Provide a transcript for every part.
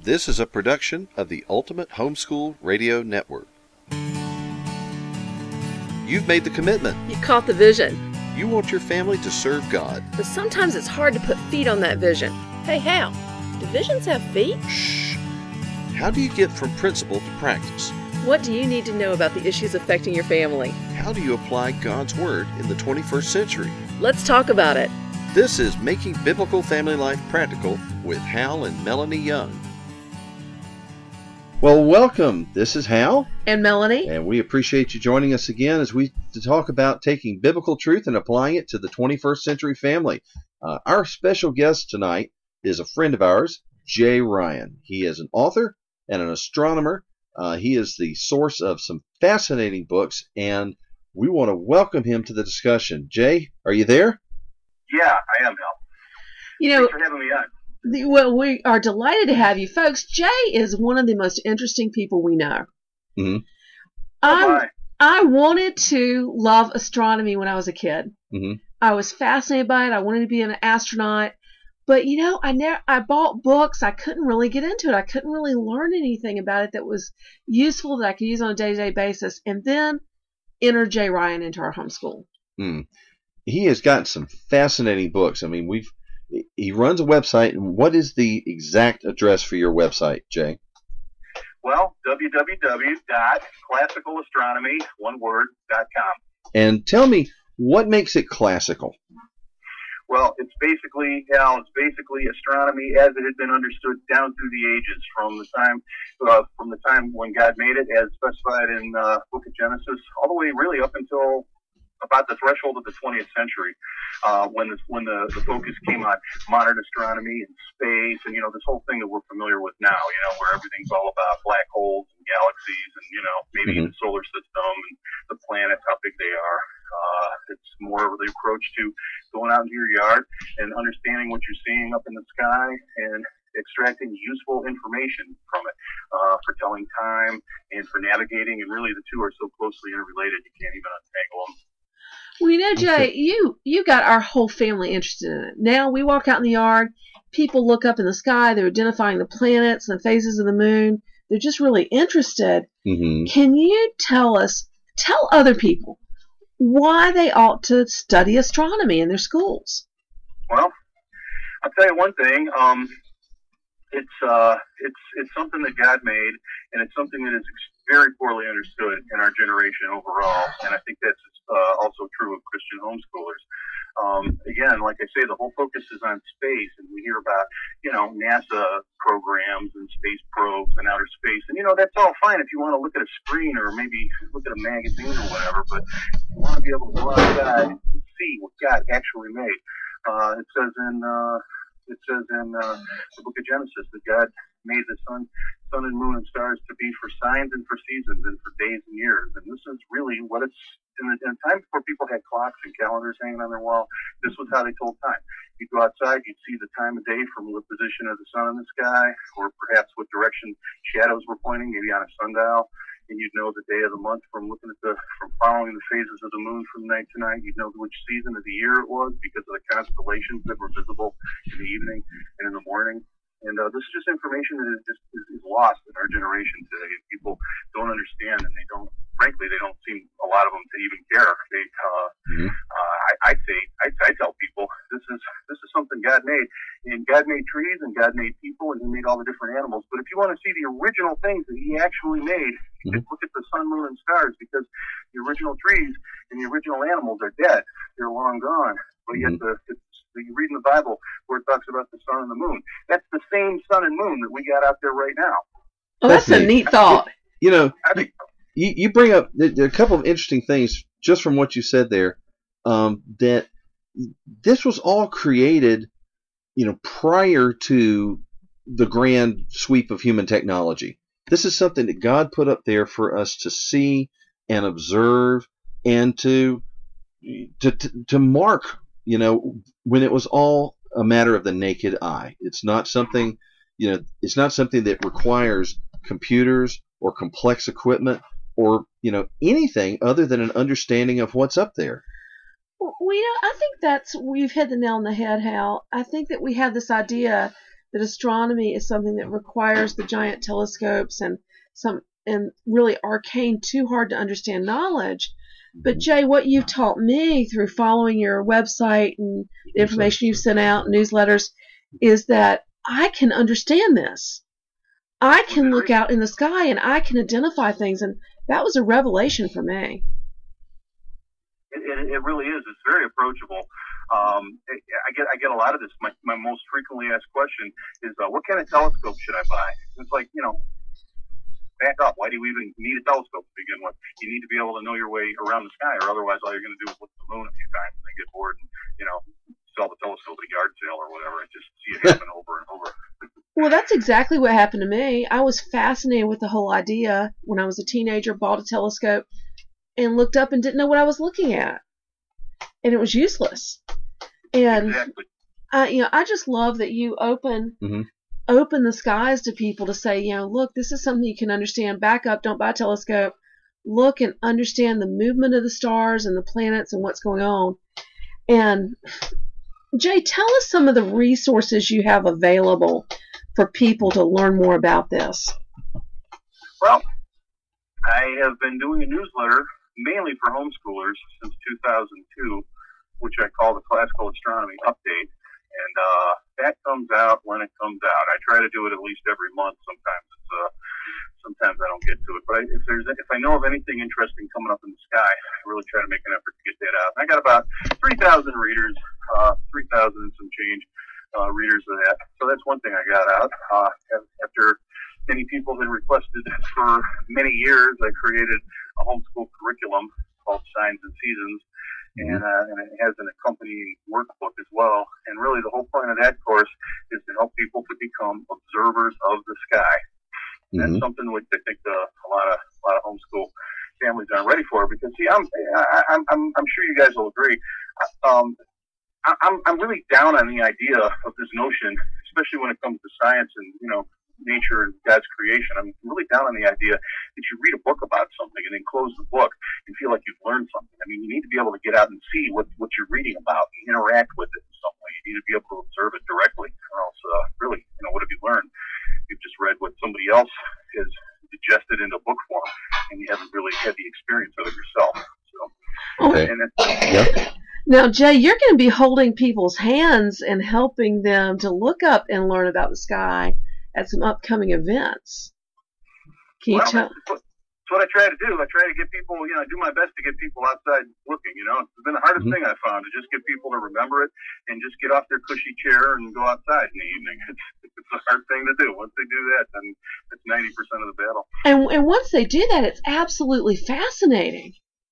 This is a production of the Ultimate Homeschool Radio Network. You've made the commitment. You caught the vision. You want your family to serve God. But sometimes it's hard to put feet on that vision. Hey, Hal, do visions have feet? Shh. How do you get from principle to practice? What do you need to know about the issues affecting your family? How do you apply God's Word in the 21st century? Let's talk about it. This is Making Biblical Family Life Practical with Hal and Melanie Young. Well, welcome. This is Hal. And Melanie. And we appreciate you joining us again as we talk about taking biblical truth and applying it to the 21st century family. Our special guest tonight is a friend of ours, Jay Ryan. He is an author and an astronomer. He is the source of some fascinating books, and we want to welcome him to the discussion. Jay, are you there? Yeah, I am, Hal. Thanks for having me on. Well, we are delighted to have you, folks. Jay is one of the most interesting people we know. Mm-hmm. I wanted to love astronomy when I was a kid. Mm-hmm. I was fascinated by it. I wanted to be an astronaut. But, I bought books. I couldn't really get into it. I couldn't really learn anything about it that was useful that I could use on a day-to-day basis. And then enter Jay Ryan into our homeschool. He has got some fascinating books. I mean, he runs a website. And what is the exact address for your website, Jay? Well, www.classicalastronomy.com. And tell me, what makes it classical? Well, it's basically astronomy as it had been understood down through the ages, from the time when God made it, as specified in Book of Genesis, all the way really up until about the threshold of the 20th century, when the focus came on modern astronomy and space, and this whole thing that we're familiar with now, where everything's all about black holes and galaxies, and maybe the solar system and the planets, how big they are. It's more of the approach to going out into your yard and understanding what you're seeing up in the sky and extracting useful information from it, for telling time and for navigating. And really, the two are so closely interrelated you can't even untangle them. Well, Jay, you got our whole family interested in it. Now we walk out in the yard, people look up in the sky, they're identifying the planets and the phases of the moon. They're just really interested. Mm-hmm. Can you tell other people why they ought to study astronomy in their schools? Well, I'll tell you one thing. It's something that God made, and it's something that is very poorly understood in our generation overall. And I think that's also true of Christian homeschoolers. Again, like I say, the whole focus is on space, and we hear about, NASA programs and space probes and outer space. And, that's all fine if you want to look at a screen or maybe look at a magazine or whatever, but you want to be able to go outside and see what God actually made. It says in the Book of Genesis that God made the sun and moon and stars to be for signs and for seasons and for days and years. And this is really what it's in a time before people had clocks and calendars hanging on their wall. This was how they told time. You'd go outside, you'd see the time of day from the position of the sun in the sky, or perhaps what direction shadows were pointing, maybe on a sundial. And you'd know the day of the month from following the phases of the moon from night to night. You'd know which season of the year it was because of the constellations that were visible in the evening and in the morning. And this is just information that is lost in our generation today. People don't understand, and they don't seem, a lot of them, to even care. I tell people this is something God made, and God made trees, and God made people, and He made all the different animals. But if you want to see the original things that He actually made, you just look at the sun, moon, and stars, because the original trees and the original animals are dead. They're long gone. But yet you read in the Bible where it talks about the sun and the moon. That's the same sun and moon that we got out there right now. Oh, that's a neat thought. You bring up a couple of interesting things just from what you said there, that this was all created, prior to the grand sweep of human technology. This is something that God put up there for us to see and observe and to mark, when it was all a matter of the naked eye. It's not something, that requires computers or complex equipment or, anything other than an understanding of what's up there. Well, I think we've hit the nail on the head, Hal. I think that we have this idea that astronomy is something that requires the giant telescopes and really arcane, too hard to understand knowledge. But Jay, what you've taught me through following your website and the information you've sent out, newsletters, is that I can understand this. I can look out in the sky and I can identify things, and that was a revelation for me. It really is. It's very approachable. I get a lot of this. My most frequently asked question is, what kind of telescope should I buy? It's like, back up. Why do you even need a telescope to begin with? You need to be able to know your way around the sky, or otherwise all you're going to do is look at the moon a few times and then get bored and, sell the telescope at a yard sale or whatever. I just see it happen over and over. Well, that's exactly what happened to me. I was fascinated with the whole idea when I was a teenager, bought a telescope, and looked up and didn't know what I was looking at. And it was useless. And Exactly. I just love that you open the skies to people to say, look, this is something you can understand. Back up, don't buy a telescope. Look and understand the movement of the stars and the planets and what's going on. And Jay, tell us some of the resources you have available for people to learn more about this. Well, I have been doing a newsletter mainly for homeschoolers since 2002, which I call the Classical Astronomy Update. And that comes out when it comes out. I try to do it at least every month. Sometimes I don't get to it. But if I know of anything interesting coming up in the sky, I really try to make an effort to get that out. And I got about 3,000 readers, 3,000 and some change readers of that. So that's one thing I got out. After many people had requested for many years, I created a homeschool curriculum called Signs and Seasons. And it has an accompanying workbook as well. And really the whole point of that course is to help people to become observers of the sky. And that's something which I think a lot of homeschool families aren't ready for, because see, I'm sure you guys will agree. I'm really down on the idea of this notion, especially when it comes to science and nature and God's creation. I'm really down on the idea that you read a book about something and then close the book and feel like you've learned something. I mean, you need to be able to get out and see what you're reading about and interact with it in some way. You need to be able to observe it directly, or else really, what have you learned? You've just read what somebody else has digested into book form, and you haven't really had the experience of it yourself. So, Now, Jay, you're going to be holding people's hands and helping them to look up and learn about the sky at some upcoming events. Can you tell? That's what I try to do. I try to get people, I do my best to get people outside looking, It's been the hardest thing I found, to just get people to remember it and just get off their cushy chair and go outside in the evening. It's a hard thing to do. Once they do that, then it's 90% of the battle. And once they do that, it's absolutely fascinating.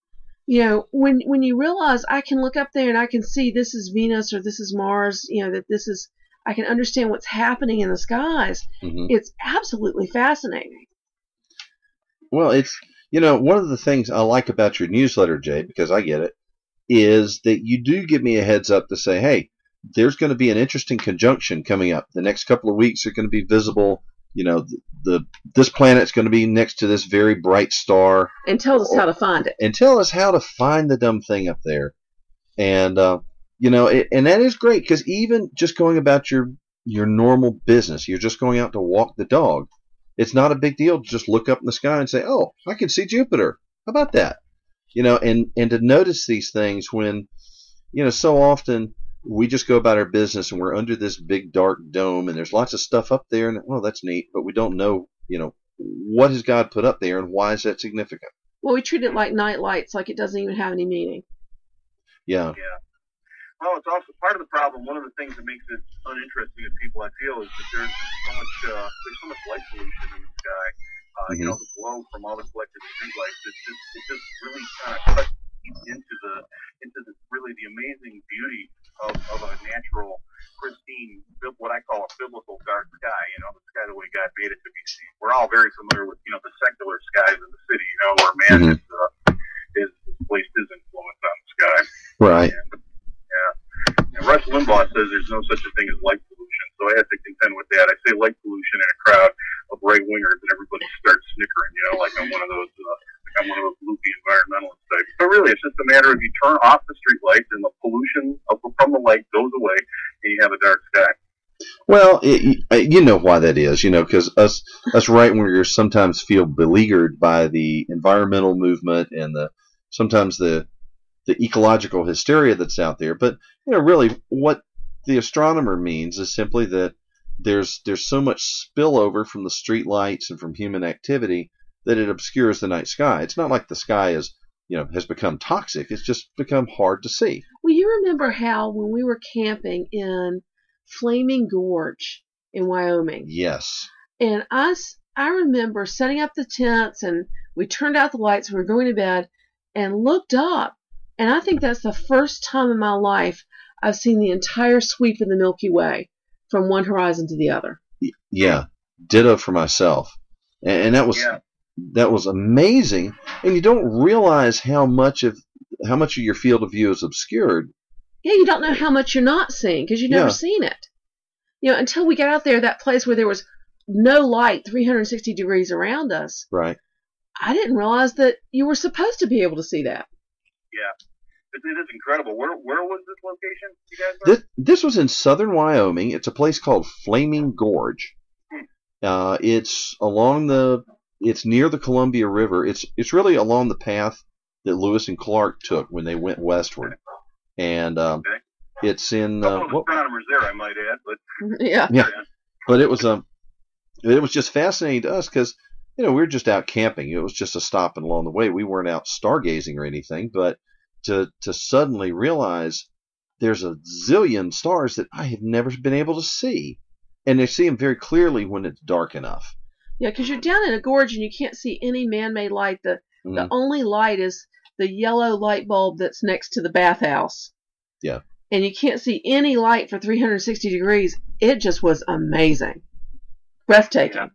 When you realize I can look up there and I can see this is Venus or this is Mars, that this is, I can understand what's happening in the skies. It's absolutely fascinating. Well, it's, one of the things I like about your newsletter, Jay, because I get it, is that you do give me a heads up to say, hey, there's going to be an interesting conjunction coming up. The next couple of weeks are going to be visible. This planet's going to be next to this very bright star. And tell us how to find it. And tell us how to find the dumb thing up there. And, and that is great, because even just going about your normal business, you're just going out to walk the dog. It's not a big deal to just look up in the sky and say, oh, I can see Jupiter. How about that? And to notice these things when, so often we just go about our business and we're under this big dark dome and there's lots of stuff up there and, well, that's neat, but we don't know, what has God put up there and why is that significant? Well, we treat it like night lights, like it doesn't even have any meaning. Yeah. Well, it's also part of the problem. One of the things that makes it uninteresting to people, I feel, is that there's so much light pollution in the sky. The glow from all the collected streetlights. It just really kind of cuts into the really the amazing beauty of a natural, pristine, what I call a biblical dark sky. The sky the way God made it to be seen. We're all very familiar with the secular skies in the city. Where man has placed his influence on the sky. Right. And Rush Limbaugh says there's no such a thing as light pollution, so I have to contend with that. I say light pollution in a crowd of right-wingers, and everybody starts snickering, like I'm one of those loopy environmentalist types. But really, it's just a matter of you turn off the street lights, and the pollution from the light goes away, and you have a dark sky. Well, you know why that is, because us right wingers sometimes feel beleaguered by the environmental movement and sometimes the ecological hysteria that's out there. But really, what the astronomer means is simply that there's so much spillover from the street lights and from human activity that it obscures the night sky. It's not like the sky has become toxic. It's just become hard to see. Well, you remember how when we were camping in Flaming Gorge in Wyoming? Yes. And I remember setting up the tents, and we turned out the lights, and we were going to bed, and looked up. And I think that's the first time in my life I've seen the entire sweep of the Milky Way from one horizon to the other. Yeah, ditto for myself. And that was amazing. And you don't realize how much of your field of view is obscured. Yeah, you don't know how much you're not seeing because you've never seen it. Until we got out there, that place where there was no light 360 degrees around us. Right. I didn't realize that you were supposed to be able to see that. Yeah. It is incredible. Where was this location you guys were? This was in southern Wyoming. It's a place called Flaming Gorge. It's near the Columbia River. It's really along the path that Lewis and Clark took when they went westward. And it's in astronomers there, I might add, but yeah. But it was just fascinating to us because we were just out camping. It was just a stopping along the way. We weren't out stargazing or anything, but to suddenly realize there's a zillion stars that I have never been able to see, and they see them very clearly when it's dark enough. Yeah, because you're down in a gorge and you can't see any man-made light. The only light is the yellow light bulb that's next to the bathhouse. Yeah. And you can't see any light for 360 degrees. It just was amazing. Breathtaking. Yeah.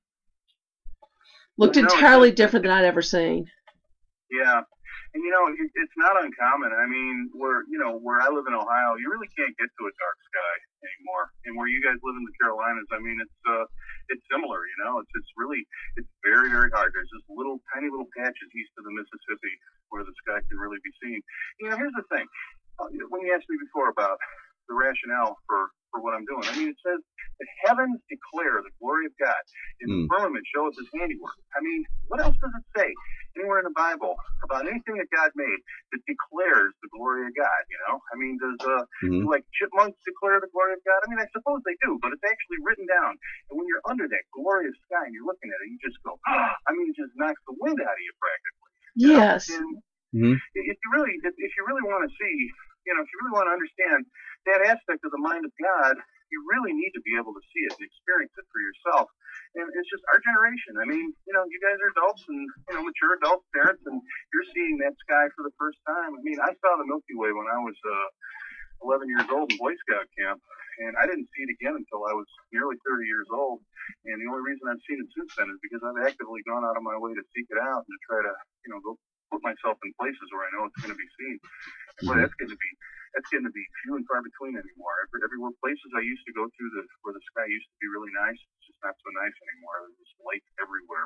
Looked entirely different than I'd ever seen. Yeah. And it's not uncommon. I mean, where I live in Ohio, you really can't get to a dark sky anymore. And where you guys live in the Carolinas, I mean, it's similar. It's very, very hard. There's just tiny little patches east of the Mississippi where the sky can really be seen. Here's the thing. When you asked me before about the rationale for what I'm doing, I mean, it says the heavens declare the glory of God, and the firmament shows His handiwork. I mean, what else does it say anywhere in the Bible about anything that God made that declares the glory of God? I mean, does like chipmunks declare the glory of God? I mean, I suppose they do, but it's actually written down. And when you're under that glorious sky and you're looking at it, you just go, I mean, it just knocks the wind out of you practically. Yes. If you really want to see, if you really want to understand that aspect of the mind of God, you really need to be able to see it and experience it for yourself. And it's just our generation. I mean, you guys are adults and, mature adult parents, and you're seeing that sky for the first time. I mean, I saw the Milky Way when I was 11 years old in Boy Scout camp, and I didn't see it again until I was nearly 30 years old. And the only reason I've seen it since then is because I've actively gone out of my way to seek it out and to try to, go put myself in places where I know it's going to be seen. But that's getting to be few and far between anymore. Everywhere places I used to go to where the sky used to be really nice, it's just not so nice anymore. There's just light everywhere.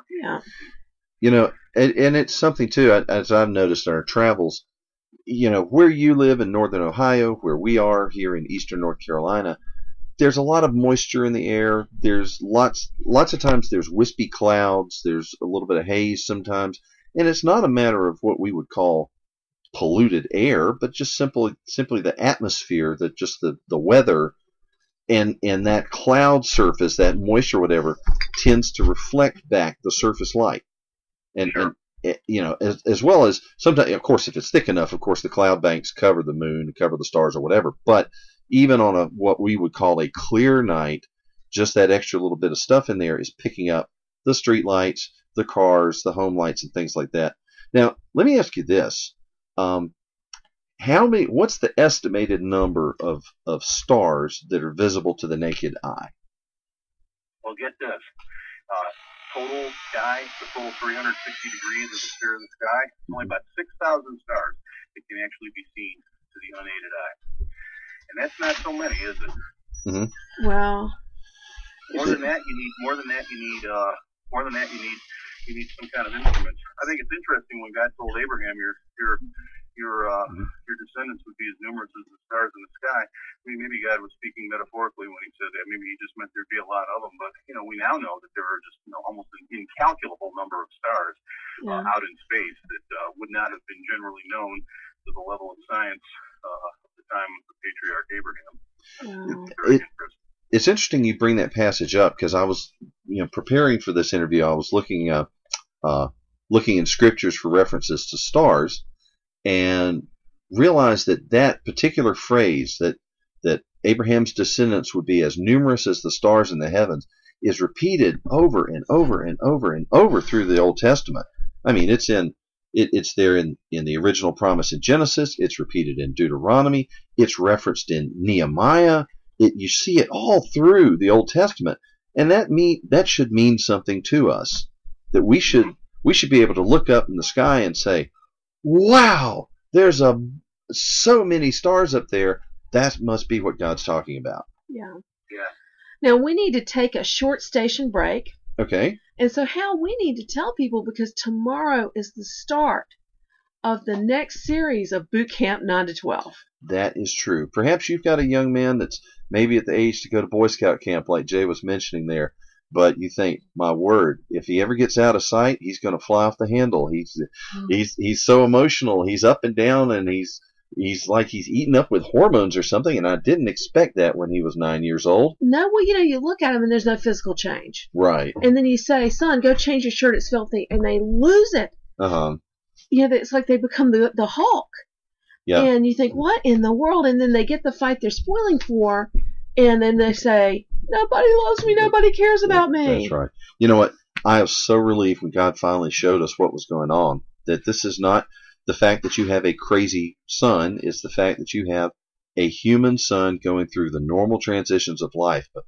Yeah. And it's something too, as I've noticed in our travels, where you live in northern Ohio, where we are here in eastern North Carolina, there's a lot of moisture in the air. There's lots of times there's wispy clouds. There's a little bit of haze sometimes. And it's not a matter of what we would call polluted air, but just simply the atmosphere, that just the weather and that cloud surface, that moisture, whatever, tends to reflect back the surface light. And as well as sometimes, of course, if it's thick enough, of course, the cloud banks cover the moon, cover the stars or whatever. But even on what we would call a clear night, just that extra little bit of stuff in there is picking up the street lights, the cars, the home lights, and things like that. Now, let me ask you this. What's the estimated number of stars that are visible to the naked eye? Well, get this. Total sky, the full 360 degrees of the sphere of the sky, only about 6,000 stars that can actually be seen to the unaided eye. And that's not so many, is it? Mm-hmm. Wow. More than that, you need some kind of instruments. I think it's interesting when God told Abraham, your your descendants would be as numerous as the stars in the sky. I mean, maybe God was speaking metaphorically when he said that. Maybe he just meant there'd be a lot of them. But, we now know that there are just, almost an incalculable number of stars out in space that would not have been generally known to the level of science at the time of the patriarch Abraham. It's interesting you bring that passage up, because I was, preparing for this interview, I was looking in scriptures for references to stars, and realized that particular phrase that Abraham's descendants would be as numerous as the stars in the heavens is repeated over and over and over and over through the Old Testament. I mean, it's there in the original promise in Genesis. It's repeated in Deuteronomy. It's referenced in Nehemiah. You see it all through the Old Testament, and that should mean something to us. That we should be able to look up in the sky and say, "Wow, there's so many stars up there. That must be what God's talking about." Yeah. Now we need to take a short station break. Okay. And so, Hal, we need to tell people, because tomorrow is the start of the next series of Boot Camp 9 to 12. That is true. Perhaps you've got a young man that's maybe at the age to go to Boy Scout camp, like Jay was mentioning there, but you think, my word, if he ever gets out of sight, he's going to fly off the handle. He's so emotional. He's up and down, and he's like he's eaten up with hormones or something, and I didn't expect that when he was 9 years old. No, well, you look at him and there's no physical change. Right. And then you say, "Son, go change your shirt, it's filthy," and they lose it. It's like they become the Hulk. Yeah. And you think, what in the world? And then they get the fight they're spoiling for, and then they say, "Nobody loves me, nobody cares about me." That's right. You know what? I was so relieved when God finally showed us what was going on, that this is not the fact that you have a crazy son, is the fact that you have a human son going through the normal transitions of life. But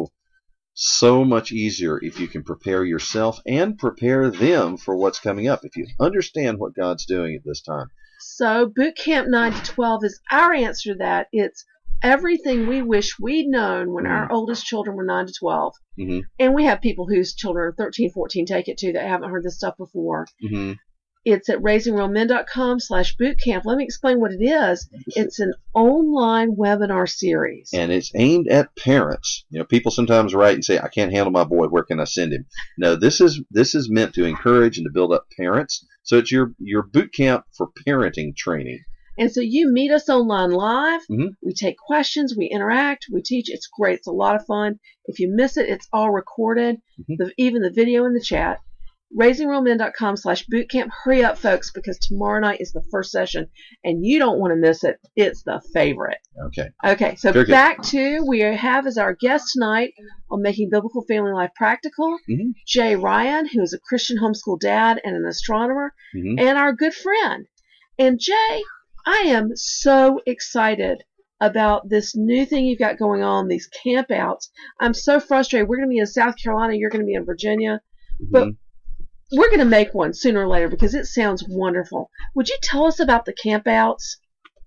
so much easier if you can prepare yourself and prepare them for what's coming up, if you understand what God's doing at this time. So Boot Camp 9 to 12 is our answer to that. It's everything we wish we'd known when our oldest children were 9 to 12. Mm-hmm. And we have people whose children are 13, 14 take it too that haven't heard this stuff before. Mm-hmm. It's at raisingrealmen.com/bootcamp. Let me explain what it is. It's an online webinar series. And it's aimed at parents. People sometimes write and say, "I can't handle my boy. Where can I send him?" No, this is meant to encourage and to build up parents. So it's your boot camp for parenting training. And so you meet us online live. Mm-hmm. We take questions. We interact. We teach. It's great. It's a lot of fun. If you miss it, it's all recorded. Mm-hmm. Even the video in the chat. raisingrealmen.com/bootcamp. Hurry up, folks, because tomorrow night is the first session, and you don't want to miss it. It's the favorite. Okay, so back to, we have as our guest tonight on Making Biblical Family Life Practical, Jay Ryan, who is a Christian homeschool dad and an astronomer, and our good friend. And Jay, I am so excited about this new thing you've got going on, these campouts. I'm so frustrated. We're going to be in South Carolina. You're going to be in Virginia. But we're going to make one sooner or later because it sounds wonderful. Would you tell us about the campouts?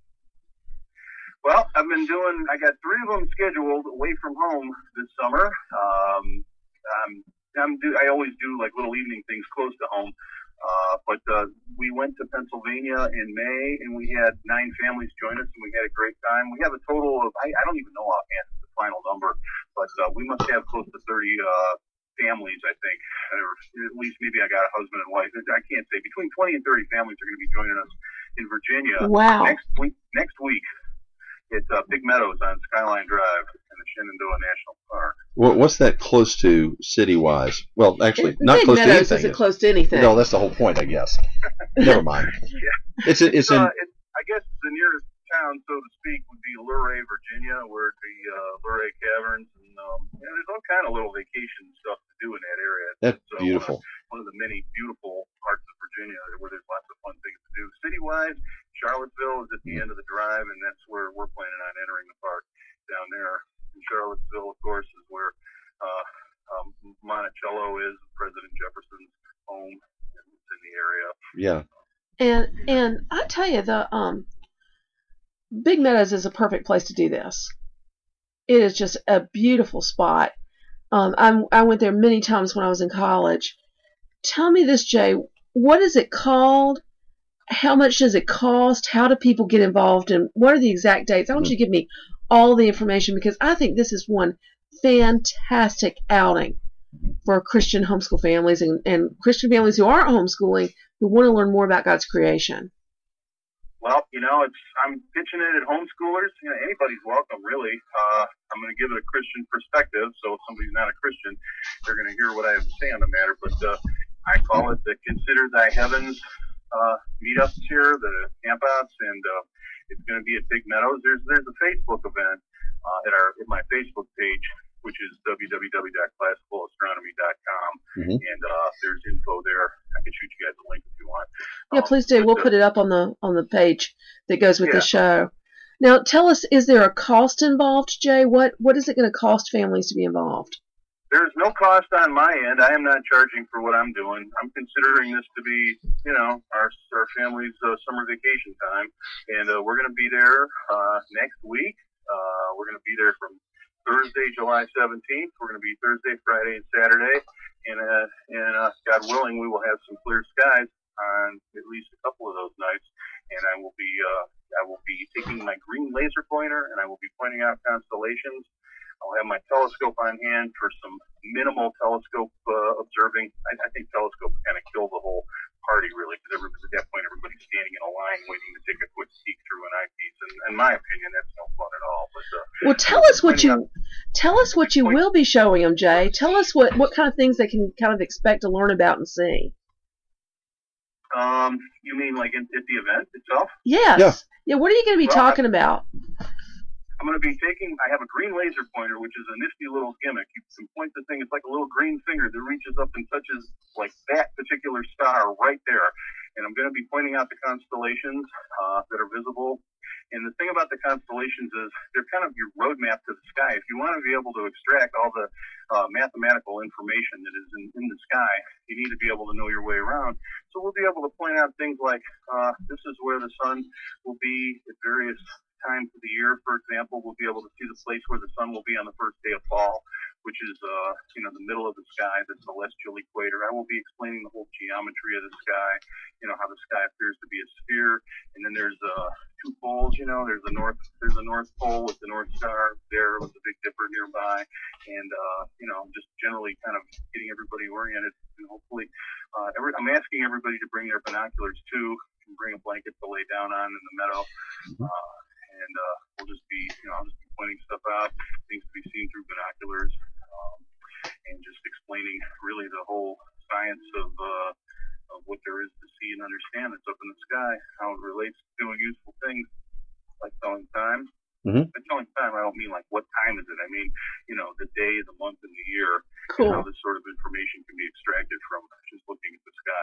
Well, I got 3 of them scheduled away from home this summer. I always do like little evening things close to home. But we went to Pennsylvania in May, and we had 9 families join us, and we had a great time. We have a total of, I don't even know offhand the final number, but we must have close to 30 families, I think. Or at least maybe I got a husband and wife. I can't say. Between 20 and 30 families are going to be joining us in Virginia. Wow. Next week, it's Big Meadows on Skyline Drive in the Shenandoah National Park. What's that close to city-wise? Well, actually, not close to anything. Big Meadows isn't close to anything. No, that's the whole point, I guess. Never mind. Yeah. It's in. I guess the nearest town, so to speak, would be Luray, Virginia, where the Luray Caverns, and there's all kind of little vacation stuff to do in that area. That's beautiful. One of the many beautiful parts of Virginia where there's lots of fun things to do. City-wise, Charlottesville is at the end of the drive, and that's where we're planning on entering the park down there. In Charlottesville, of course, is where Monticello is, President Jefferson's home. It's in the area. Yeah. And I tell you, the Big Meadows is a perfect place to do this. It is just a beautiful spot. I went there many times when I was in college. Tell me this, Jay. What is it called? how much does it cost? How do people get involved? And what are the exact dates? I want you to give me all the information because I think this is one fantastic outing for Christian homeschool families and Christian families who aren't homeschooling who want to learn more about God's creation. Well, I'm pitching it at homeschoolers. Anybody's welcome, really. I'm going to give it a Christian perspective, so if somebody's not a Christian, they're going to hear what I have to say on the matter. But I call it the Consider Thy Heavens meetups here, the campouts, and it's going to be at Big Meadows. There's a Facebook event at my Facebook page, which is www.classicalасtronomy.com, and there's info there. I can shoot you guys a link if you want. Yeah, please do. We'll put it up on the page that goes with the show. Now, tell us, is there a cost involved, Jay? What is it going to cost families to be involved? There's no cost on my end. I am not charging for what I'm doing. I'm considering this to be, our family's summer vacation time, and we're going to be there next week. We're going to be there from Thursday, July 17th. We're going to be Thursday, Friday, and Saturday, and God willing, we will have some clear skies on at least a couple of those nights. And I will be taking my green laser pointer, and I will be pointing out constellations. I'll have my telescope on hand for some minimal telescope observing. I think telescopes kind of kill the whole party, really, because at that point everybody's standing in a line waiting to take a quick peek through an eyepiece. And in my opinion, that's no fun at all. But well, tell us what you will be showing them, Jay. Tell us what kind of things they can kind of expect to learn about and see. You mean like at the event itself? Yes. Yeah. What are you going to be talking about? I'm going to be I have a green laser pointer, which is a nifty little gimmick. You can point the thing, it's like a little green finger that reaches up and touches like that particular star right there. And I'm going to be pointing out the constellations that are visible. And the thing about the constellations is they're kind of your roadmap to the sky. If you want to be able to extract all the mathematical information that is in the sky, you need to be able to know your way around. So we'll be able to point out things like this is where the sun will be at various times of the year. For example, we'll be able to see the place where the sun will be on the first day of fall, which is the middle of the sky, the celestial equator. I will be explaining the whole geometry of the sky, how the sky appears to be a sphere, and then there's two poles. There's the north pole with the North Star there with the Big Dipper nearby, and just generally kind of getting everybody oriented. And hopefully, I'm asking everybody to bring their binoculars too, and bring a blanket to lay down on in the meadow. And we'll just be, I'll just be pointing stuff out, things to be seen through binoculars, and just explaining really the whole science of what there is to see and understand that's up in the sky, how it relates to doing useful things like telling time. By telling time, I don't mean like what time is it. I mean, the day, the month, and the year, and how this sort of information can be extracted from just looking at the sky.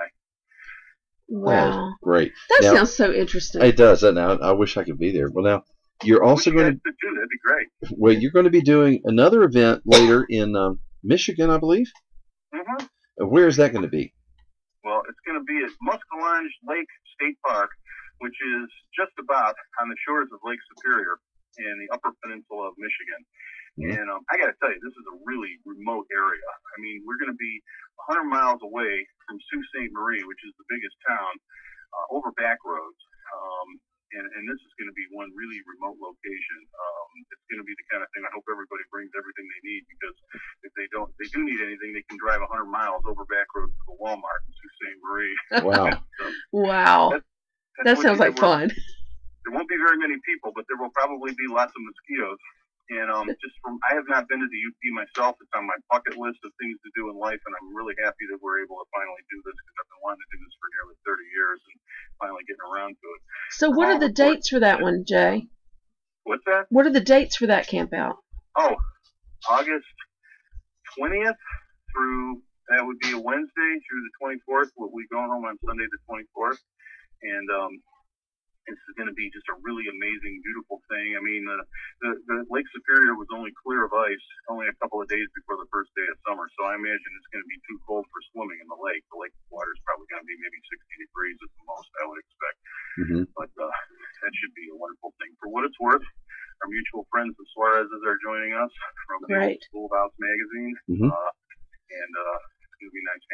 Wow. Great. That sounds so interesting. It does. Now, I wish I could be there. Well, now, you're also going to... That'd be great. Well, you're going to be doing another event later in Michigan, I believe? Where is that going to be? Well, it's going to be at Muskellonge Lake State Park, which is just about on the shores of Lake Superior in the Upper Peninsula of Michigan. And I got to tell you, this is a really remote area. I mean, we're going to be 100 miles away from Sault Ste. Marie, which is the biggest town, over back roads. And this is going to be one really remote location. It's going to be the kind of thing I hope everybody brings everything they need, because if they do need anything, they can drive 100 miles over back roads to the Walmart in Sault Ste. Marie. Wow. Wow. That sounds like fun. There won't be very many people, but there will probably be lots of mosquitoes. And I have not been to the UP myself. It's on my bucket list of things to do in life, and I'm really happy that we're able to finally do this, because I've been wanting to do this for nearly 30 years and finally getting around to it. So what are the dates for that one, Jay? What's that? What are the dates for that camp out? Oh, August 20th through, that would be a Wednesday, through the 24th. We'll be going home on Sunday the 24th. And this is going to be just a really amazing, beautiful thing. I mean, the Lake Superior was only clear of ice only a couple of days before the first day of summer, so I imagine it's going to be too cold for swimming in the lake. The lake water is probably going to be maybe 60 degrees at the most, I would expect. But that should be a wonderful thing. For what it's worth, our mutual friends, the Suarezes, are joining us from the Schoolhouse magazine. And it's going to be nice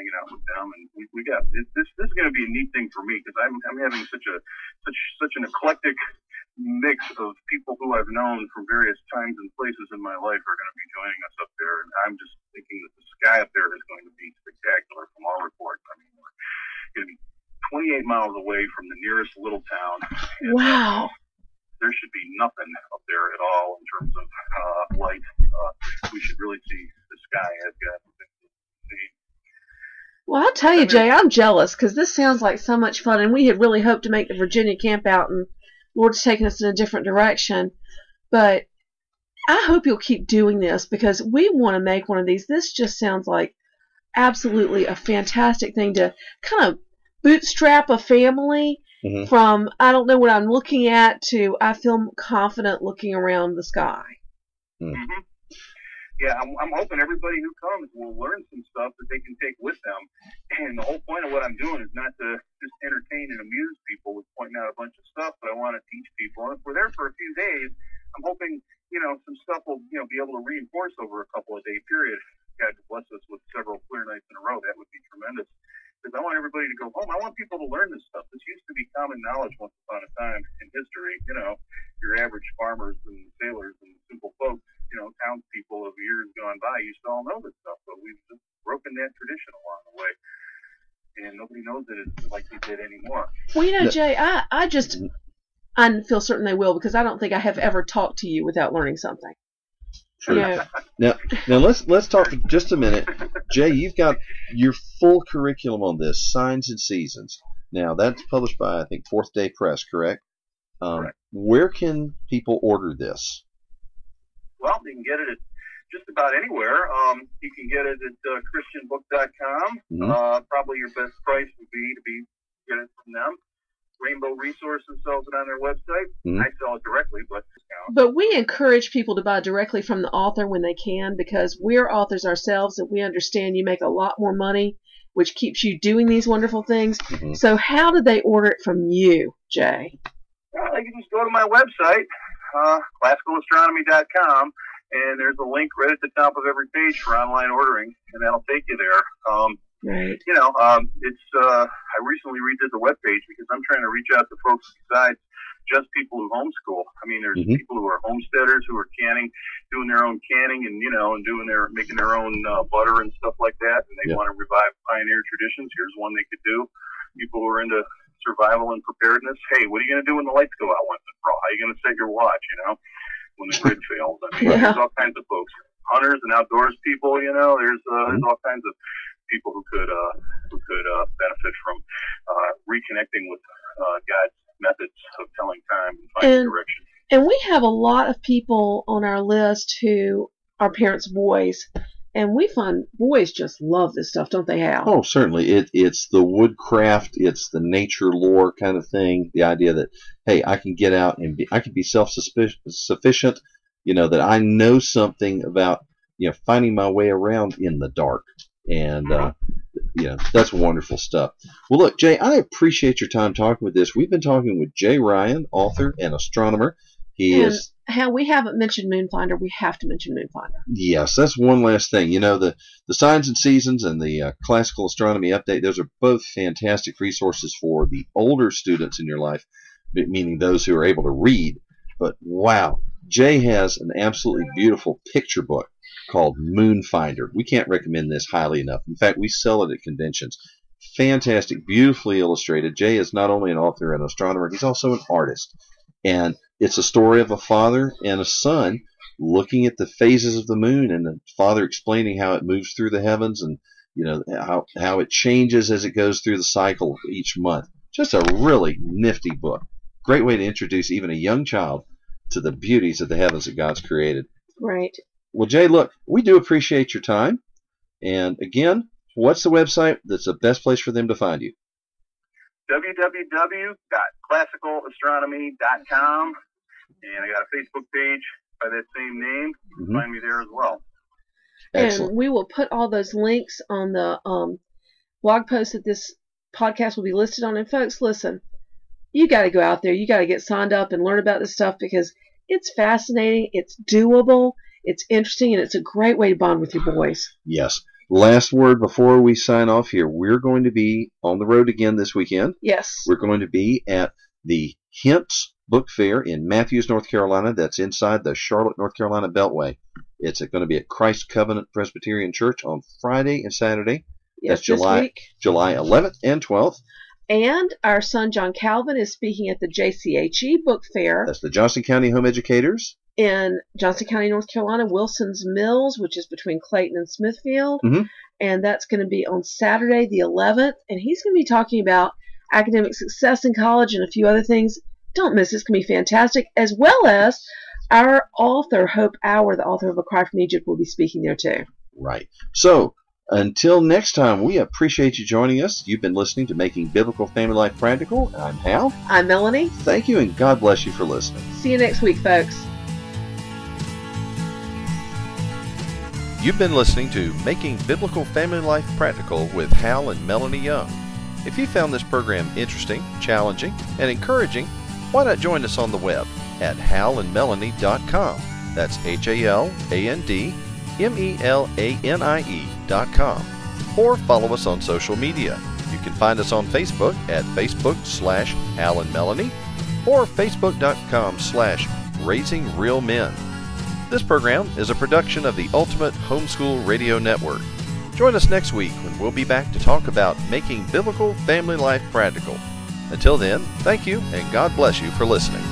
hanging out with them, and we got this is going to be a neat thing for me because I'm having such an eclectic mix of people who I've known from various times and places in my life are going to be joining us up there, and I'm just thinking that the sky up there is going to be spectacular from all reports. I mean, we're going to be 28 miles away from the nearest little town. And, wow. There should be nothing up there at all in terms of light. We should really see the sky. I've got to see. Well, I'll tell you, Jay, I'm jealous because this sounds like so much fun, and we had really hoped to make the Virginia camp out, and Lord's taken us in a different direction. But I hope you'll keep doing this because we want to make one of these. This just sounds like absolutely a fantastic thing to kind of bootstrap a family from I don't know what I'm looking at to I feel confident looking around the sky. Mm-hmm. Yeah, I'm hoping everybody who comes will learn some stuff that they can take with them. And the whole point of what I'm doing is not to just entertain and amuse people with pointing out a bunch of stuff, but I want to teach people. And if we're there for a few days, I'm hoping, some stuff will, be able to reinforce over a couple of day period. God bless us with several clear nights in a row. That would be tremendous. Because I want everybody to go home. I want people to learn this stuff. This used to be common knowledge once upon a time in history. Your average farmers and sailors and simple folks, townspeople of years gone by used to all know this stuff, but we've just broken that tradition along the way. And nobody knows it like they did anymore. Well, Jay, I feel certain they will because I don't think I have ever talked to you without learning something. Sure. Now let's talk for just a minute. Jay, you've got your full curriculum on this, Signs and Seasons. Now that's published by I think Fourth Day Press, correct? Correct. Where can people order this? Well, you can get it at just about anywhere. You can get it at christianbook.com. Mm-hmm. Probably your best price would be to get it from them. Rainbow Resources sells it on their website. Mm-hmm. I sell it directly, but we encourage people to buy directly from the author when they can because we're authors ourselves and we understand you make a lot more money, which keeps you doing these wonderful things. Mm-hmm. So how do they order it from you, Jay? Well, they can just go to my website, classicalastronomy.com, and there's a link right at the top of every page for online ordering, and that'll take you there. Right. I recently redid the webpage because I'm trying to reach out to folks besides just people who homeschool. I mean, there's people who are homesteaders who are canning, doing their own canning and, making their own butter and stuff like that. And they want to revive pioneer traditions. Here's one they could do. People who are into survival and preparedness. Hey, what are you going to do when the lights go out once and for all? How are you going to set your watch, when the grid fails? I mean, there's all kinds of folks. Hunters and outdoors people, there's all kinds of people who could benefit from reconnecting with God's methods of telling time and finding direction. And we have a lot of people on our list who are parents of boys, and we find boys just love this stuff, don't they, Hal? Oh, certainly. It's the woodcraft, it's the nature lore kind of thing. The idea that, hey, I can get out and I can be self-sufficient, that I know something about, finding my way around in the dark. And, that's wonderful stuff. Well, look, Jay, I appreciate your time talking with this. We've been talking with Jay Ryan, author and astronomer. Hal, we haven't mentioned Moonfinder. We have to mention Moonfinder. Yes, that's one last thing. The Signs and Seasons and the Classical Astronomy Update, those are both fantastic resources for the older students in your life, meaning those who are able to read. But, wow, Jay has an absolutely beautiful picture book called Moonfinder. We can't recommend this highly enough. In fact, we sell it at conventions. Fantastic, beautifully illustrated. Jay is not only an author and astronomer, he's also an artist. And it's a story of a father and a son looking at the phases of the moon, and the father explaining how it moves through the heavens and how it changes as it goes through the cycle each month. Just a really nifty book. Great way to introduce even a young child to the beauties of the heavens that God's created. Right. Well, Jay, look, we do appreciate your time. And again, what's the website that's the best place for them to find you? www.classicalastronomy.com. And I got a Facebook page by that same name. You can find me there as well. Excellent. And we will put all those links on the blog post that this podcast will be listed on. And folks, listen, you got to go out there. You got to get signed up and learn about this stuff because it's fascinating. It's doable. It's interesting, and it's a great way to bond with your boys. Yes. Last word before we sign off here. We're going to be on the road again this weekend. Yes. We're going to be at the Hints Book Fair in Matthews, North Carolina. That's inside the Charlotte, North Carolina Beltway. It's going to be at Christ Covenant Presbyterian Church on Friday and Saturday. Yes, That's July 11th and 12th. And our son John Calvin is speaking at the JCHE Book Fair. That's the Johnson County Home Educators. In Johnson County, North Carolina, Wilson's Mills, which is between Clayton and Smithfield. Mm-hmm. And that's going to be on Saturday the 11th. And he's going to be talking about academic success in college and a few other things. Don't miss it. It's going to be fantastic. As well as our author, Hope Hour, the author of A Cry from Egypt, will be speaking there too. Right. So, until next time, we appreciate you joining us. You've been listening to Making Biblical Family Life Practical. I'm Hal. I'm Melanie. Thank you, and God bless you for listening. See you next week, folks. You've been listening to Making Biblical Family Life Practical with Hal and Melanie Young. If you found this program interesting, challenging, and encouraging, why not join us on the web at halandmelanie.com. That's HALANDMELANIE.com. Or follow us on social media. You can find us on Facebook at Facebook/HalandMelanie or Facebook.com/RaisingRealMen. This program is a production of the Ultimate Homeschool Radio Network. Join us next week when we'll be back to talk about making biblical family life practical. Until then, thank you and God bless you for listening.